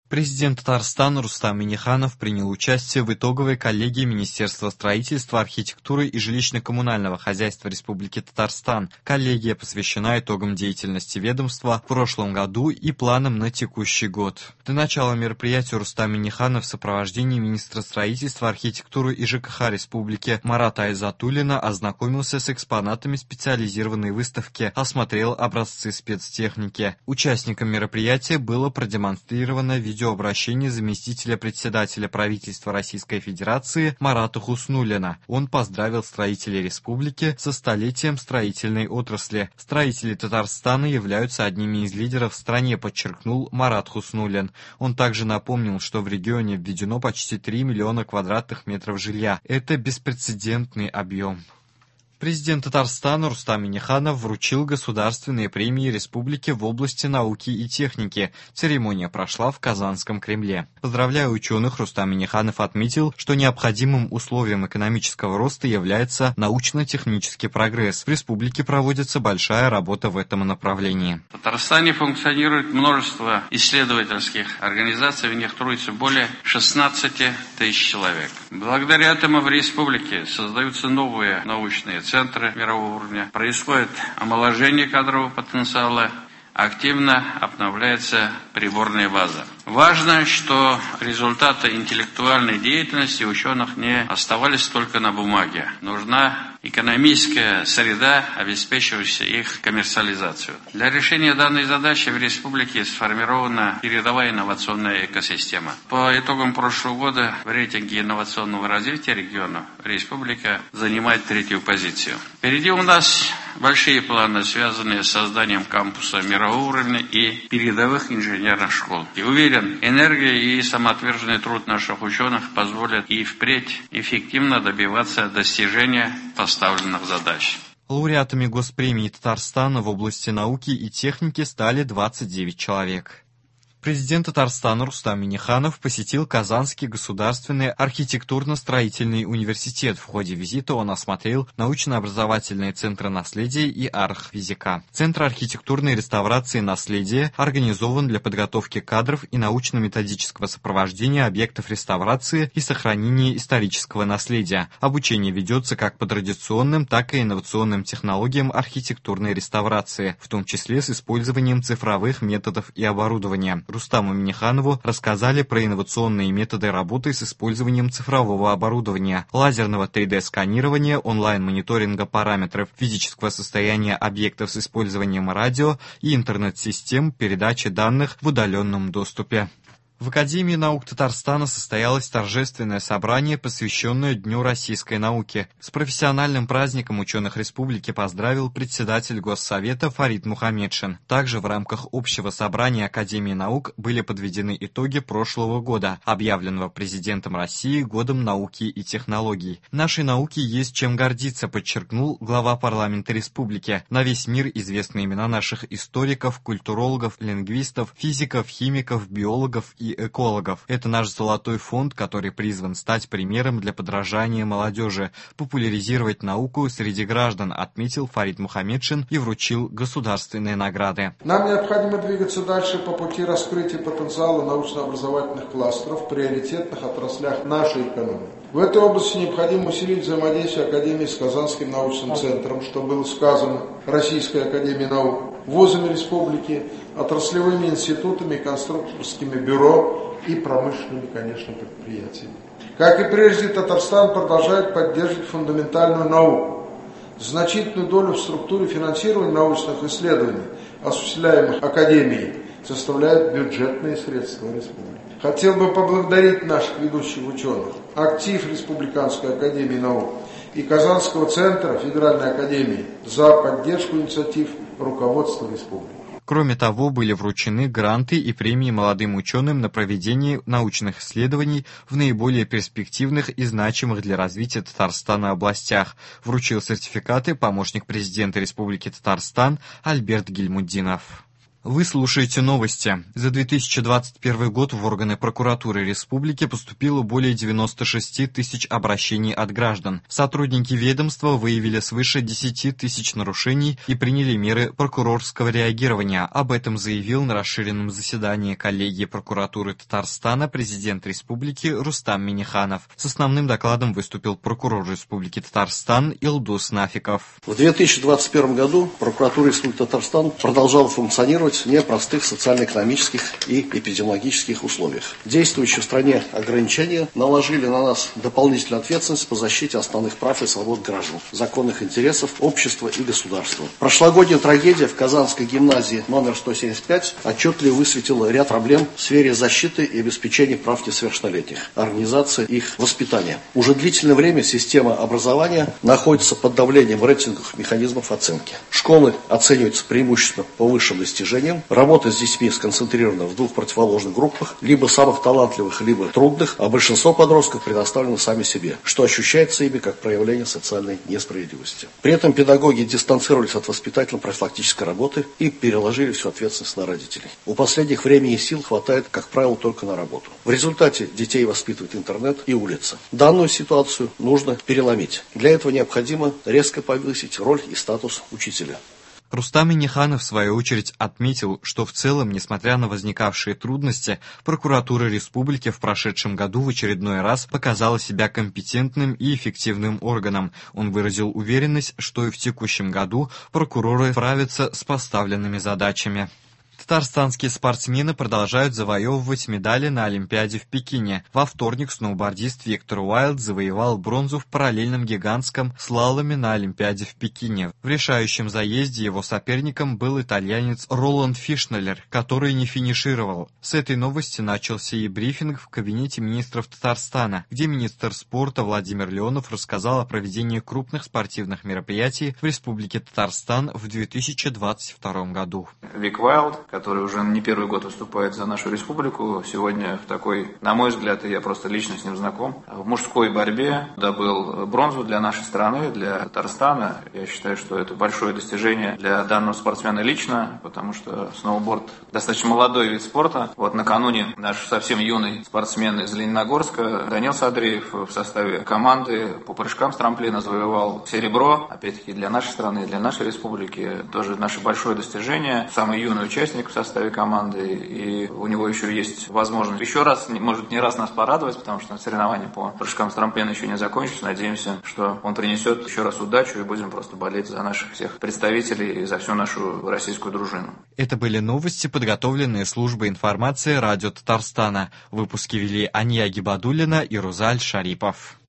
Президент Татарстана Рустам Минниханов принял участие в итоговой коллегии Министерства строительства, архитектуры и жилищно-коммунального хозяйства Республики Татарстан. Коллегия посвящена итогам деятельности ведомства в прошлом году и планам на текущий год. До начала мероприятия Рустам Минниханов в сопровождении министра строительства, архитектуры и ЖКХ Республики Марата Айзатуллина ознакомился с экспонатами специализированной выставки, осмотрел образцы спецтехники. Участникам мероприятия было продемонстрировано видеообращение заместителя председателя правительства Российской Федерации Марата Хуснуллина. Он поздравил строителей республики со столетием строительной отрасли. Строители Татарстана являются одними из лидеров в стране, подчеркнул Марат Хуснуллин. Он также напомнил, что в регионе введено почти 3 миллиона квадратных метров жилья. Это беспрецедентный объем. Президент Татарстана Рустам Минниханов вручил государственные премии республики в области науки и техники. Церемония прошла в Казанском Кремле. Поздравляя ученых, Рустам Минниханов отметил, что необходимым условием экономического роста является научно-технический прогресс. В республике проводится большая работа в этом направлении. В Татарстане функционирует множество исследовательских организаций, в них трудится более 16 тысяч человек. Благодаря этому в республике создаются новые научные центры мирового уровня, происходит омоложение кадрового потенциала, активно обновляется приборная база. Важно, что результаты интеллектуальной деятельности ученых не оставались только на бумаге. Нужна экономическая среда, обеспечивающая их коммерциализацию. Для решения данной задачи в республике сформирована передовая инновационная экосистема. По итогам прошлого года в рейтинге инновационного развития региона республика занимает 3-ю позицию. Впереди у нас большие планы, связанные с созданием кампуса мирового уровня и передовых инженерных школ. И уверен, энергия и самоотверженный труд наших ученых позволят и впредь эффективно добиваться достижения поставленных задач. Лауреатами госпремии Татарстана в области науки и техники стали 29 человек. Президент Татарстана Рустам Минниханов посетил Казанский государственный архитектурно-строительный университет. В ходе визита он осмотрел научно-образовательные центры наследия и архфизика. Центр архитектурной реставрации наследия организован для подготовки кадров и научно-методического сопровождения объектов реставрации и сохранения исторического наследия. Обучение ведется как по традиционным, так и инновационным технологиям архитектурной реставрации, в том числе с использованием цифровых методов и оборудования. Рустаму Минниханову рассказали про инновационные методы работы с использованием цифрового оборудования, лазерного 3D-сканирования, онлайн-мониторинга параметров физического состояния объектов с использованием радио и интернет-систем передачи данных в удаленном доступе. В Академии наук Татарстана состоялось торжественное собрание, посвященное Дню российской науки. С профессиональным праздником ученых республики поздравил председатель Госсовета Фарид Мухамедшин. Также в рамках общего собрания Академии наук были подведены итоги прошлого года, объявленного президентом России Годом науки и технологий. «Нашей науке есть чем гордиться», подчеркнул глава парламента республики. На весь мир известны имена наших историков, культурологов, лингвистов, физиков, химиков, биологов и экологов. Это наш золотой фонд, который призван стать примером для подражания молодежи, популяризировать науку среди граждан, отметил Фарид Мухамедшин и вручил государственные награды. Нам необходимо двигаться дальше по пути раскрытия потенциала научно-образовательных кластеров в приоритетных отраслях нашей экономики. В этой области необходимо усилить взаимодействие Академии с Казанским научным центром, что было сказано, Российской академией наук, вузами республики, отраслевыми институтами, конструкторскими бюро и промышленными, конечно, предприятиями. Как и прежде, Татарстан продолжает поддерживать фундаментальную науку. Значительную долю в структуре финансирования научных исследований, осуществляемых Академией, составляют бюджетные средства республики. Хотел бы поблагодарить наших ведущих ученых, актив Республиканской академии наук и Казанского центра Федеральной академии за поддержку инициатив руководства республики. Кроме того, были вручены гранты и премии молодым ученым на проведение научных исследований в наиболее перспективных и значимых для развития Татарстана областях. Вручил сертификаты помощник президента Республики Татарстан Альберт Гильмуддинов. Вы слушаете новости. За 2021 год в органы прокуратуры республики поступило более 96 тысяч обращений от граждан. Сотрудники ведомства выявили свыше 10 тысяч нарушений и приняли меры прокурорского реагирования. Об этом заявил на расширенном заседании коллегии прокуратуры Татарстана президент республики Рустам Минниханов. С основным докладом выступил прокурор республики Татарстан Илдус Нафиков. В 2021 году прокуратура республики Татарстан продолжала функционировать в непростых социально-экономических и эпидемиологических условиях. Действующие в стране ограничения наложили на нас дополнительную ответственность по защите основных прав и свобод граждан, законных интересов общества и государства. Прошлогодняя трагедия в Казанской гимназии номер 175 отчетливо высветила ряд проблем в сфере защиты и обеспечения прав несовершеннолетних, организации их воспитания. Уже длительное время система образования находится под давлением рейтинговых механизмов оценки. Школы оцениваются преимущественно по высшим достижениям. Работа с детьми сконцентрирована в двух противоположных группах, либо самых талантливых, либо трудных, а большинство подростков предоставлены сами себе, что ощущается ими как проявление социальной несправедливости. При этом педагоги дистанцировались от воспитательно-профилактической работы и переложили всю ответственность на родителей. У последних времени и сил хватает, как правило, только на работу. В результате детей воспитывает интернет и улица. Данную ситуацию нужно переломить. Для этого необходимо резко повысить роль и статус учителя. Рустам Минниханов, в свою очередь, отметил, что в целом, несмотря на возникавшие трудности, прокуратура республики в прошедшем году в очередной раз показала себя компетентным и эффективным органом. Он выразил уверенность, что и в текущем году прокуроры справятся с поставленными задачами. Татарстанские спортсмены продолжают завоевывать медали на Олимпиаде в Пекине. Во вторник сноубордист Виктор Уайлд завоевал бронзу в параллельном гигантском слаломе на Олимпиаде в Пекине. В решающем заезде его соперником был итальянец Роланд Фишнеллер, который не финишировал. С этой новости начался и брифинг в кабинете министров Татарстана, где министр спорта Владимир Леонов рассказал о проведении крупных спортивных мероприятий в Республике Татарстан в 2022 году. Вик Уайлд, который уже не первый год выступает за нашу республику, сегодня в такой, на мой взгляд, и я просто лично с ним знаком, в мужской борьбе добыл бронзу для нашей страны, для Татарстана. Я считаю, что это большое достижение для данного спортсмена лично, потому что сноуборд достаточно молодой вид спорта. Вот накануне наш совсем юный спортсмен из Лениногорска Данил Садриев в составе команды по прыжкам с трамплина завоевал серебро. Опять-таки для нашей страны, для нашей республики тоже наше большое достижение. Самый юный участник в составе команды, и у него еще есть возможность еще раз, может не раз нас порадовать, потому что соревнования по прыжкам с трамплина еще не закончились. Надеемся, что он принесет еще раз удачу, и будем просто болеть за наших всех представителей и за всю нашу российскую дружину. Это были новости, подготовленные службой информации радио Татарстана. Выпуски вели Ания Гибадуллина и Рузаль Шарипов.